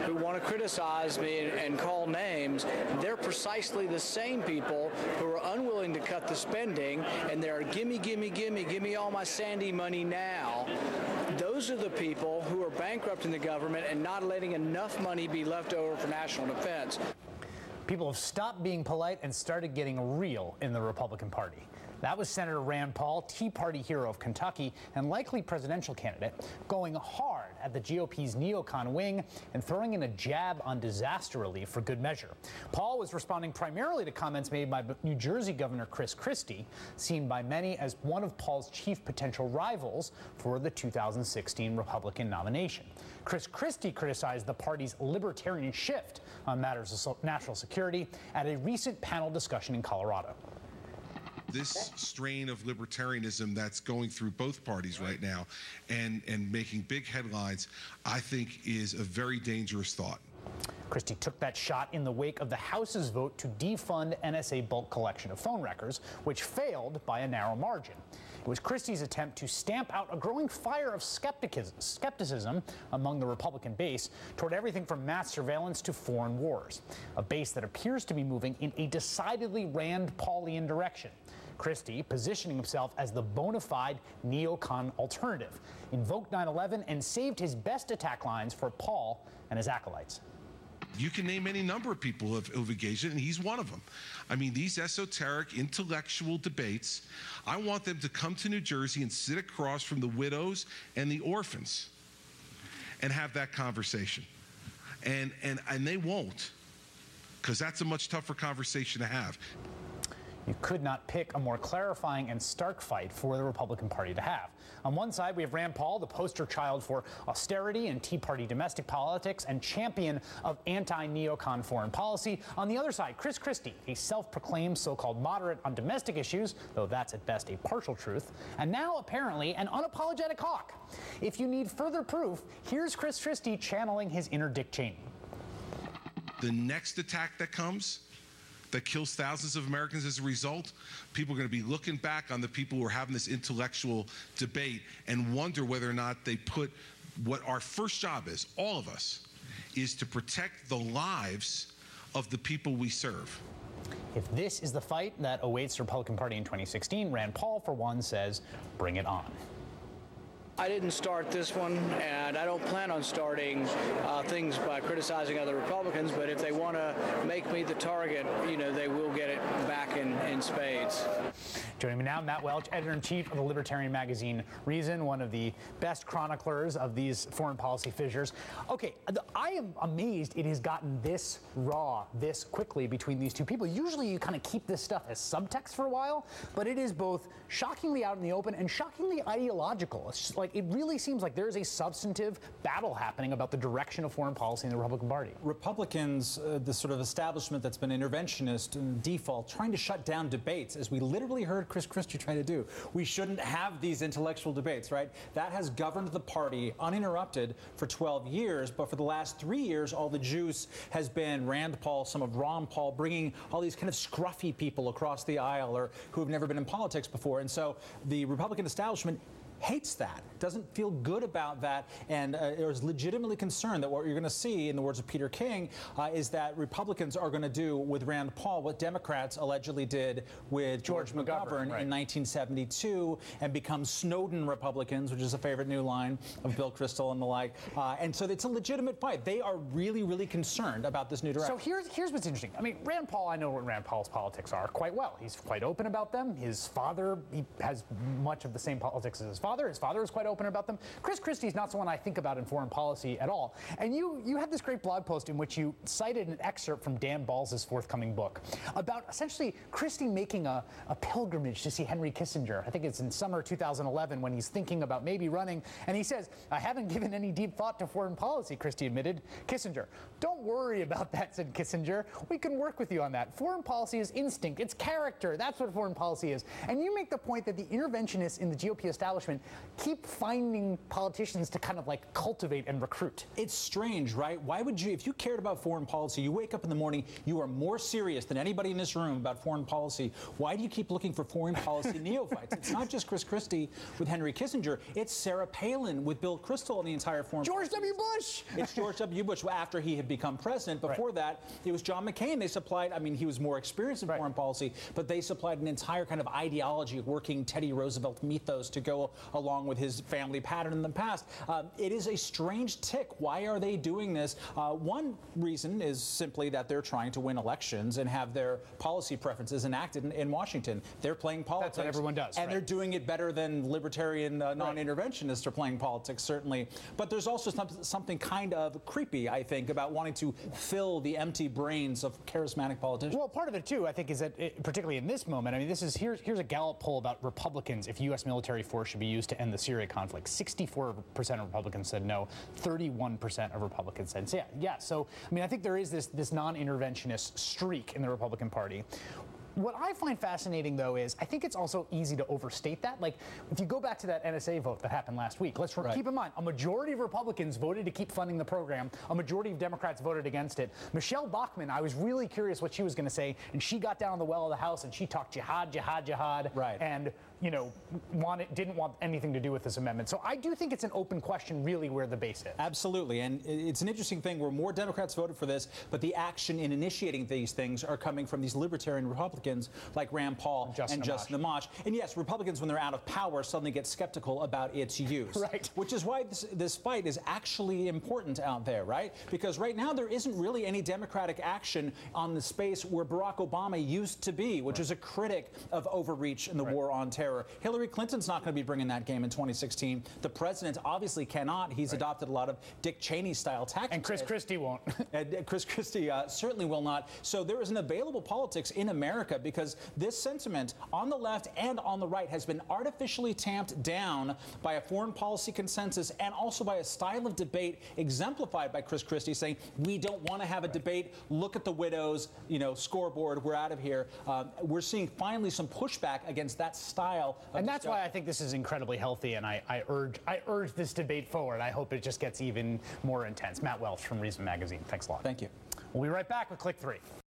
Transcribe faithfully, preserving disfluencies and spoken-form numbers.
who want to criticize me and, and call names, they're precisely the same people who are unwilling to cut the spending, and they're gimme, gimme, gimme, gimme all my Sandy money now. Those are the people who are bankrupting the government and not letting enough money be left over for national defense. People have stopped being polite and started getting real in the Republican Party. That was Senator Rand Paul, Tea Party hero of Kentucky and likely presidential candidate, going hard at the G O P's neocon wing and throwing in a jab on disaster relief for good measure. Paul was responding primarily to comments made by New Jersey Governor Chris Christie, seen by many as one of Paul's chief potential rivals for the two thousand sixteen Republican nomination. Chris Christie criticized the party's libertarian shift on matters of national security at a recent panel discussion in Colorado. This strain of libertarianism that's going through both parties right now and, and making big headlines, I think is a very dangerous thought. Christie took that shot in the wake of the House's vote to defund N S A bulk collection of phone records, which failed by a narrow margin. It was Christie's attempt to stamp out a growing fire of skepticism, skepticism among the Republican base toward everything from mass surveillance to foreign wars, a base that appears to be moving in a decidedly Rand Paulian direction. Christie positioning himself as the bona fide neocon alternative, invoked nine eleven and saved his best attack lines for Paul and his acolytes. You can name any number of people who've, who've engaged in it, and he's one of them. I mean, these esoteric intellectual debates, I want them to come to New Jersey and sit across from the widows and the orphans and have that conversation. And, and, and they won't, because that's a much tougher conversation to have. You could not pick a more clarifying and stark fight for the Republican Party to have. On one side, we have Rand Paul, the poster child for austerity and Tea Party domestic politics and champion of anti-neocon foreign policy. On the other side, Chris Christie, a self-proclaimed so-called moderate on domestic issues, though that's at best a partial truth, and now apparently an unapologetic hawk. If you need further proof, here's Chris Christie channeling his inner Dick Cheney. The next attack that comes, that kills thousands of Americans as a result, people are going to be looking back on the people who are having this intellectual debate and wonder whether or not they put what our first job is, all of us, is to protect the lives of the people we serve. If this is the fight that awaits the Republican Party in twenty sixteen, Rand Paul, for one, says, bring it on. I didn't start this one, and I don't plan on starting uh, things by criticizing other Republicans, but if they want to make me the target, you know, they will get it back in, in spades. Joining me now, Matt Welch, editor-in-chief of the libertarian magazine Reason, one of the best chroniclers of these foreign policy fissures. Okay, I am amazed it has gotten this raw this quickly between these two people. Usually you kind of keep this stuff as subtext for a while, but it is both shockingly out in the open and shockingly ideological. It's just like, it really seems like there is a substantive battle happening about the direction of foreign policy in the Republican Party. Republicans, uh, the sort of establishment that's been interventionist and default, trying to shut down debates, as we literally heard Chris Christie try to do. We shouldn't have these intellectual debates, right? That has governed the party uninterrupted for twelve years, but for the last three years, all the juice has been Rand Paul, some of Ron Paul, bringing all these kind of scruffy people across the aisle or who have never been in politics before. And so the Republican establishment hates that, doesn't feel good about that, and uh, is legitimately concerned that what you're going to see, in the words of Peter King, uh, is that Republicans are going to do with Rand Paul what Democrats allegedly did with George, George McGovern, McGovern right. in nineteen seventy-two and become Snowden Republicans, which is a favorite new line of Bill Kristol and the like. Uh, and so it's a legitimate fight. They are really, really concerned about this new direction. So here's, here's what's interesting. I mean, Rand Paul, I know what Rand Paul's politics are quite well. He's quite open about them. His father, he has much of the same politics as his father. His father is quite open about them. Chris Christie is not someone I think about in foreign policy at all. And you you had this great blog post in which you cited an excerpt from Dan Balz's forthcoming book about essentially Christie making a, a pilgrimage to see Henry Kissinger. I think it's in summer two thousand eleven when he's thinking about maybe running. And he says, I haven't given any deep thought to foreign policy, Christie admitted. Kissinger, don't worry about that, said Kissinger. We can work with you on that. Foreign policy is instinct. It's character. That's what foreign policy is. And you make the point that the interventionists in the G O P establishment election, keep finding politicians to kind of like cultivate and recruit. It's strange, right? Why would you, if you cared about foreign policy, you wake up in the morning, you are more serious than anybody in this room about foreign policy. Why do you keep looking for foreign policy neophytes? It's not just Chris Christie with Henry Kissinger. It's Sarah Palin with Bill Kristol and the entire foreign George policy. W. Bush. It's George W. Bush after he had become president. Before Right. that, it was John McCain. They supplied, I mean, he was more experienced in Right. foreign policy, but they supplied an entire kind of ideology, working Teddy Roosevelt mythos to go along with his family pattern in the past. Um, it is a strange tick. Why are they doing this? Uh, one reason is simply that they're trying to win elections and have their policy preferences enacted in, in Washington. They're playing politics. That's what everyone does, And right. they're doing it better than libertarian uh, non-interventionists are playing politics, certainly. But there's also some, something kind of creepy, I think, about wanting to fill the empty brains of charismatic politicians. Well, part of it too, I think, is that it, particularly in this moment, I mean, this is here's here's a Gallup poll about Republicans if U S military force should be used to end the Syria conflict. sixty-four percent of Republicans said no. thirty-one percent of Republicans said yeah. Yeah. So, I mean, I think there is this this non-interventionist streak in the Republican Party. What I find fascinating, though, is I think it's also easy to overstate that. Like, if you go back to that N S A vote that happened last week, let's Right. keep in mind, a majority of Republicans voted to keep funding the program. A majority of Democrats voted against it. Michelle Bachmann, I was really curious what she was going to say, and she got down on the well of the House, and she talked jihad, jihad, jihad, Right. and, you know, wanted, didn't want anything to do with this amendment. So I do think it's an open question, really, where the base is. Absolutely, and it's an interesting thing where more Democrats voted for this, but the action in initiating these things are coming from these libertarian Republicans like Rand Paul and Justin Justin Amash. Amash. And yes, Republicans, when they're out of power, suddenly get skeptical about its use. Right. Which is why this, this fight is actually important out there, right? Because right now there isn't really any Democratic action on the space where Barack Obama used to be, which is a critic of overreach in the Right. war on terror. Hillary Clinton's not going to be bringing that game in twenty sixteen. The president obviously cannot. He's adopted a lot of Dick Cheney-style tactics. And Chris Christie won't. And Chris Christie uh, certainly will not. So there is an available politics in America because this sentiment on the left and on the right has been artificially tamped down by a foreign policy consensus and also by a style of debate exemplified by Chris Christie saying, we don't want to have a debate. Look at the widows, you know, scoreboard. We're out of here. Um, we're seeing finally some pushback against that style of And that's discussion. why I think this is incredibly healthy, and I, I urge I urge this debate forward. I hope it just gets even more intense. Matt Welch from Reason Magazine. Thanks a lot. Thank you. We'll be right back with Click Three.